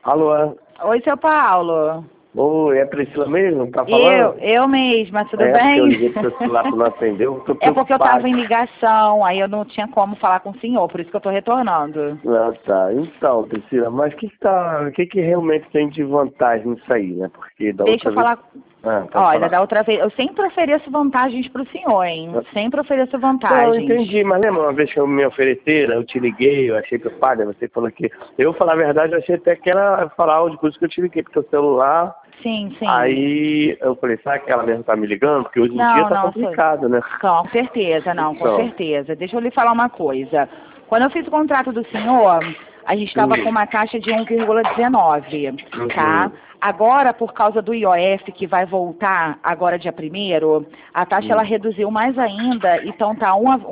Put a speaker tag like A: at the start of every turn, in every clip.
A: Alô?
B: Oi, seu Paulo.
A: Oi, é a Priscila mesmo? Tá falando?
B: Eu mesma, tudo
A: Porque
B: bem?
A: eu liguei pro seu celular que não atendeu, eu tô
B: É porque eu
A: preocupado.
B: estava em ligação, aí eu não tinha como falar com o senhor, por isso que eu estou retornando.
A: Ah, tá. Então, Priscila, mas o que realmente tem de vantagem nisso aí, né? Porque da
B: Deixa
A: outra
B: eu
A: vez...
B: falar.
A: Ah, pode
B: Olha,
A: falar.
B: da outra vez, eu sempre ofereço vantagens para o senhor, hein? Sempre ofereço
A: Não, eu
B: vantagens.
A: entendi, mas lembra uma vez que eu me ofereceram, eu te liguei, eu achei preocupado, aí você falou que... Eu, falar a verdade, eu achei até que era falar áudio, por isso que eu te liguei, porque o celular...
B: Sim, sim.
A: Aí eu falei, será que ela mesmo tá me ligando? Porque hoje em dia
B: Não,
A: tá
B: não,
A: complicado, né?
B: com certeza, não, com
A: Então,
B: certeza. Deixa eu lhe falar uma coisa. Quando eu fiz o contrato do senhor, a gente estava com uma taxa de 1,19, tá?
A: uhum,
B: Agora, por causa do IOF, que vai voltar agora dia 1º, a taxa ela
A: uhum.
B: reduziu mais ainda, então tá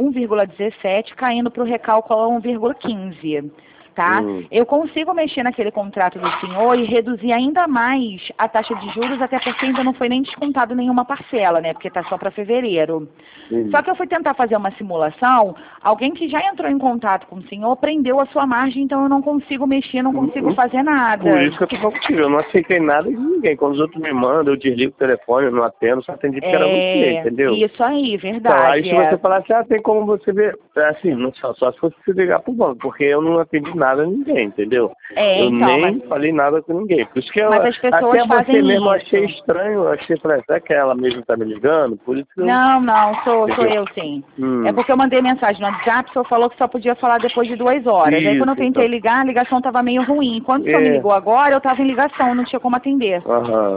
B: 1,17 caindo para o recálculo a 1,15. Tá?
A: Hum,
B: Eu consigo mexer naquele contrato do senhor e reduzir ainda mais a taxa de juros, até porque ainda não foi nem descontado nenhuma parcela, né? Porque está só para fevereiro. Só
A: sim.
B: que eu fui tentar fazer uma simulação, alguém que já entrou em contato com o senhor prendeu a sua margem, então eu não consigo mexer, não consigo fazer
A: Por
B: nada.
A: isso que eu tô falando contigo, eu não aceitei nada de ninguém. Quando os outros me mandam, eu desligo o telefone, eu não atendo, só atendi porque era você,
B: É,
A: entendeu?
B: isso aí,
A: Então, aí
B: verdade.
A: se você falasse, tem como você ver, assim, não só se fosse se ligar pro banco, porque eu não atendi nada a ninguém, entendeu? Eu
B: Então,
A: nem falei nada com ninguém. Por isso que
B: mas as pessoas
A: até você mesmo
B: fazem
A: achei
B: isso.
A: estranho, eu achei, falei, será que ela mesmo tá me ligando? Por isso que eu,
B: Não, não, sou
A: entendeu?
B: eu sim. É
A: Hum,
B: porque eu mandei mensagem no WhatsApp, o senhor falou que só podia falar depois de 2 horas. Aí quando eu
A: isso,
B: tentei
A: então.
B: ligar, a ligação estava meio ruim. Quando o senhor me
A: É,
B: ligou agora, eu estava em ligação, não tinha como atender.
A: aham.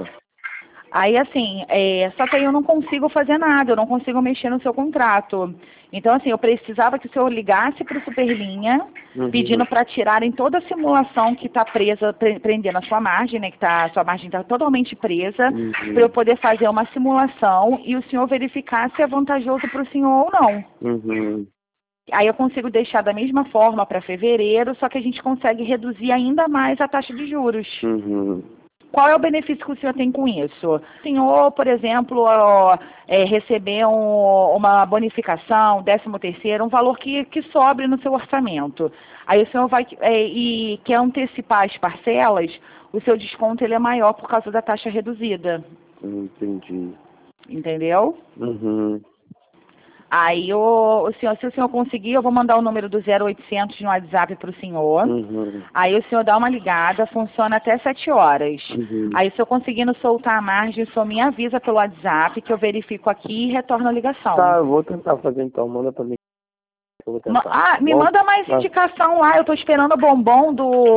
B: Aí assim, só que aí eu não consigo fazer nada, eu não consigo mexer no seu contrato. Então assim, eu precisava que o senhor ligasse para o Superlinha,
A: Uhum.
B: pedindo para tirarem toda a simulação que está presa, prendendo a sua margem, né? A sua margem está totalmente presa, para eu
A: Uhum.
B: poder fazer uma simulação e o senhor verificar se é vantajoso para o senhor ou não.
A: Uhum.
B: Aí eu consigo deixar da mesma forma para fevereiro, só que a gente consegue reduzir ainda mais a taxa de juros.
A: Uhum.
B: Qual é o benefício que o senhor tem com isso? O senhor, por exemplo, receber uma bonificação, 13º, um valor que sobre no seu orçamento. Aí o senhor vai e quer antecipar as parcelas, o seu desconto ele é maior por causa da taxa reduzida.
A: Entendi.
B: Entendeu?
A: Uhum.
B: Aí se o senhor conseguir, eu vou mandar o número do 0800 no WhatsApp para o senhor.
A: Uhum.
B: Aí o senhor dá uma ligada, funciona até 7 horas.
A: Uhum.
B: Aí se eu conseguindo soltar a margem, o senhor me avisa pelo WhatsApp que eu verifico aqui e retorno a ligação.
A: Tá, eu vou tentar fazer então. Manda pra mim que eu vou tentar. Tá
B: Me
A: bom?
B: manda mais
A: Ah,
B: indicação lá, eu tô esperando o bombom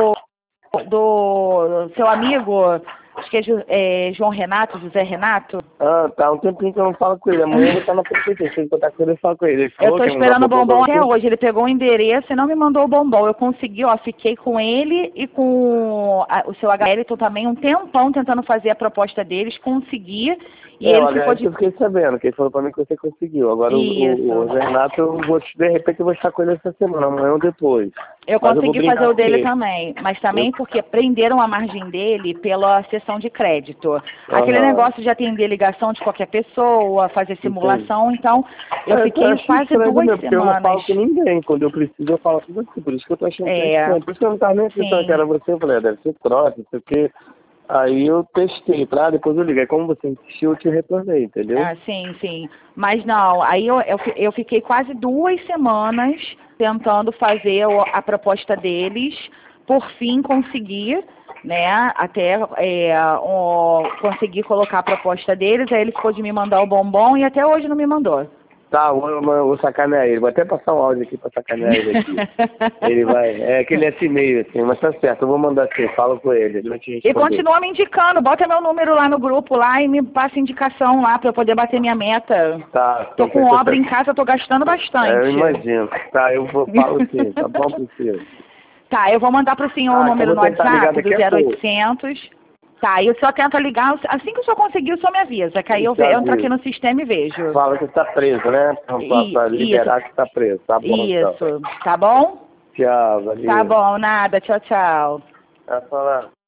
B: do seu amigo, acho que é João Renato, José Renato.
A: tá. Um tempinho que eu não falo com ele. Amanhã eu vou estar na prefeitura. Se ele contar com ele, eu falo com ele. Ele
B: Eu
A: falou
B: tô
A: que ia mandar
B: esperando o
A: bombom pra
B: bombom até
A: você?
B: hoje. Ele pegou o endereço e não me mandou o bombom. Eu consegui, fiquei com ele e com o seu HL também um tempão tentando fazer a proposta deles, consegui e ele
A: Olha,
B: ficou
A: isso eu fiquei sabendo, que ele falou pra mim que você conseguiu. Agora o
B: Isso.
A: Renato, de repente eu vou estar com ele essa semana, amanhã ou depois.
B: Eu
A: Mas eu vou
B: consegui fazer
A: brincar
B: o
A: com
B: dele
A: ele.
B: também, mas
A: Eu,
B: também porque prenderam a margem dele pela sessão de crédito. Aquele
A: aham,
B: negócio de atender ligação de qualquer pessoa, fazer
A: entendi.
B: simulação, então eu
A: Eu
B: fiquei
A: acho
B: quase
A: estranho
B: 2
A: também, porque eu não
B: semanas.
A: falo com ninguém. Quando eu preciso, eu falo com você. Por isso que eu tô achando que é
B: É,
A: estranho. Por isso que eu não tava nem acreditando que
B: sim.
A: era você. Eu falei, deve ser troca, não sei o quê. Aí eu testei, depois eu liguei. Como você insistiu, eu te retornei, entendeu?
B: Ah, sim, sim. Mas não, aí eu fiquei quase 2 semanas tentando fazer a proposta deles, por fim consegui, né, até conseguir colocar a proposta deles, aí ele ficou de me mandar o bombom e até hoje não me mandou.
A: Tá, vou sacanear ele. Vou até passar um áudio aqui pra sacanear ele aqui. Ele vai. É que ele é assim meio assim, mas tá certo, eu vou mandar assim, falo com ele vai te
B: E
A: responder.
B: continua me indicando, bota meu número lá no grupo lá e me passa indicação lá para eu poder bater minha meta.
A: Tá,
B: Tô
A: então
B: com
A: tá
B: obra em
A: certo.
B: casa, tô gastando
A: Eu
B: bastante.
A: imagino. Tá, falo sim, tá bom, Priscila?
B: Tá, eu vou mandar para o senhor o
A: Tá, que eu
B: número
A: vou
B: no
A: tentar ligar
B: WhatsApp do
A: daqui a pouco.
B: 0800. Tá, e o senhor tenta ligar, assim que o senhor conseguir, o senhor me avisa, que aí eu
A: Já
B: entro aqui
A: viu.
B: no sistema e vejo.
A: Fala que está preso, né? Pra
B: Isso,
A: liberar que está preso. Tá bom, então.
B: isso, tá bom?
A: Tchau,
B: Tá
A: valeu.
B: bom, nada, tchau, tchau.
A: Tá falando.